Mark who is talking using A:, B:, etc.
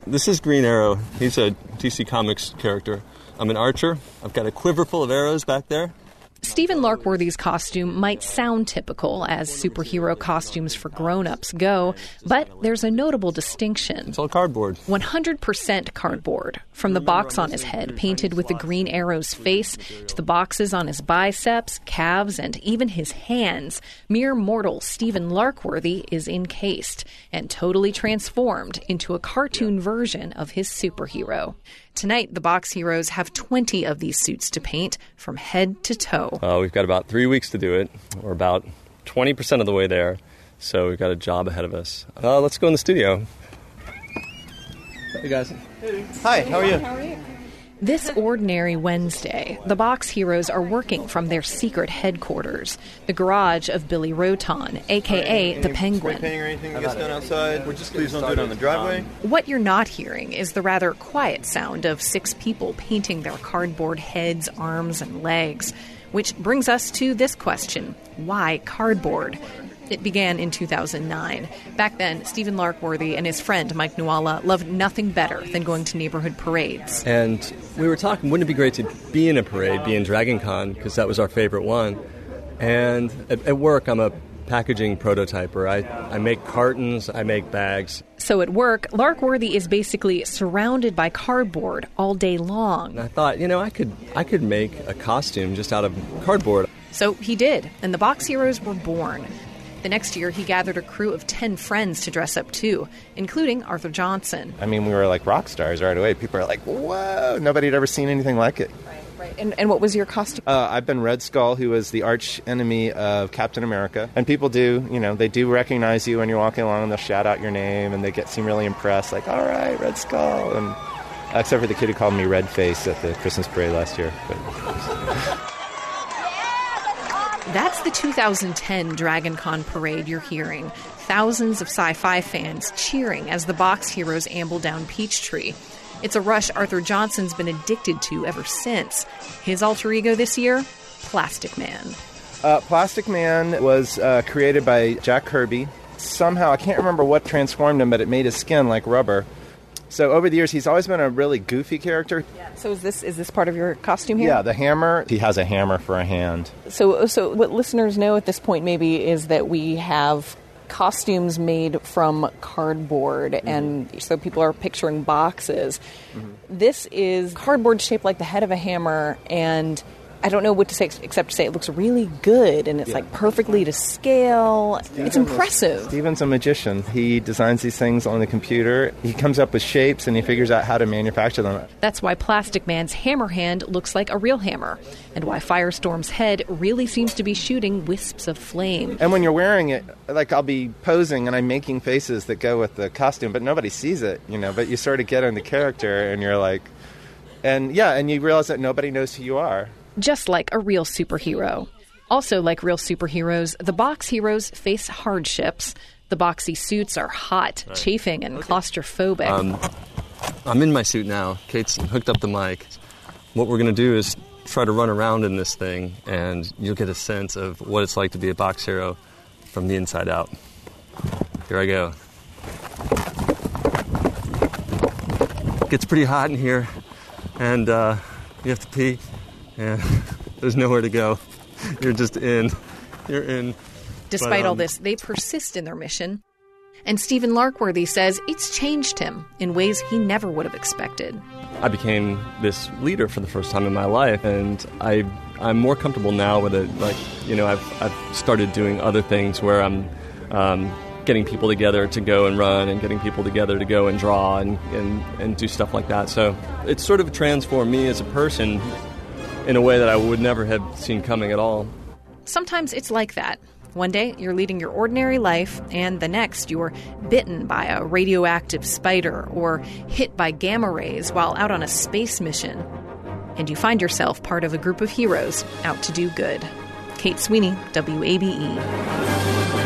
A: This is Green Arrow. He's a DC Comics character. I'm an archer. I've got a quiver full of arrows back there.
B: Stephen Larkworthy's costume might sound typical as superhero costumes for grown-ups go, but there's a notable distinction.
A: It's all cardboard.
B: 100% cardboard. From the box on his head, painted with the Green Arrow's face, to the boxes on his biceps, calves, and even his hands, mere mortal Stephen Larkworthy is encased and totally transformed into a cartoon version of his superhero. Tonight, the Box Heroes have 20 of these suits to paint from head to toe.
A: We've got about 3 weeks to do it. We're about 20% of the way there, so we've got a job ahead of us. Let's go in the studio. Hey, guys.
C: Hey. Hi, how are you?
B: How are you? This ordinary Wednesday, the Box Heroes are working from their secret headquarters, the garage of Billy Roton, a.k.a. the Penguin.
C: Spray painting or anything that gets done outside? Please don't do it on the driveway.
B: What you're not hearing is the rather quiet sound of 6 people painting their cardboard heads, arms, and legs. Which brings us to this question: why cardboard? It began in 2009. Back then, Stephen Larkworthy and his friend Mike Nuala loved nothing better than going to neighborhood parades.
A: And we were talking, wouldn't it be great to be in a parade, be in Dragon Con, because that was our favorite one. And at work, I'm a packaging prototyper. I make cartons, I make bags.
B: So at work, Larkworthy is basically surrounded by cardboard all day long.
A: And I thought, I could make a costume just out of cardboard.
B: So he did, and the Box Heroes were born. The next year, he gathered a crew of 10 friends to dress up too, including Arthur Johnson.
C: I mean, we were like rock stars right away. People are like, whoa, nobody had ever seen anything like it.
B: Right. And what was your costume?
C: I've been Red Skull, who was the arch enemy of Captain America. And people do, they do recognize you when you're walking along, and they'll shout out your name, and they seem really impressed, like, all right, Red Skull. And except for the kid who called me Red Face at the Christmas parade last year.
B: That's the 2010 Dragon Con parade you're hearing. Thousands of sci-fi fans cheering as the Box Heroes amble down Peachtree. It's a rush Arthur Johnson's been addicted to ever since. His alter ego this year? Plastic Man.
C: Plastic Man was created by Jack Kirby. Somehow, I can't remember what transformed him, but it made his skin like rubber. So over the years, he's always been a really goofy character.
B: Yeah. So is this part of your costume here?
C: Yeah, the hammer. He has a hammer for a hand.
B: So what listeners know at this point maybe is that we have costumes made from cardboard, and so people are picturing boxes. Mm-hmm. This is cardboard shaped like the head of a hammer, and I don't know what to say except to say it looks really good, and it's like perfectly to scale. It's impressive.
C: Stephen's a magician. He designs these things on the computer. He comes up with shapes, and he figures out how to manufacture them.
B: That's why Plastic Man's hammer hand looks like a real hammer, and why Firestorm's head really seems to be shooting wisps of flame.
C: And when you're wearing it, like I'll be posing, and I'm making faces that go with the costume, but nobody sees it, but you sort of get in the character, and you're like, and you realize that nobody knows who you are.
B: Just like a real superhero. Also like real superheroes, the Box Heroes face hardships. The boxy suits are hot, chafing, and claustrophobic.
A: I'm in my suit now. Kate's hooked up the mic. What we're going to do is try to run around in this thing, and you'll get a sense of what it's like to be a box hero from the inside out. Here I go. It gets pretty hot in here, and you have to pee. Yeah, there's nowhere to go. You're just in. You're in.
B: Despite all this, they persist in their mission. And Stephen Larkworthy says it's changed him in ways he never would have expected.
A: I became this leader for the first time in my life, and I'm more comfortable now with it. Like, I've started doing other things where I'm getting people together to go and run, and getting people together to go and draw and do stuff like that. So it's sort of transformed me as a person in a way that I would never have seen coming at all.
B: Sometimes it's like that. One day, you're leading your ordinary life, and the next, you're bitten by a radioactive spider or hit by gamma rays while out on a space mission. And you find yourself part of a group of heroes out to do good. Kate Sweeney, WABE.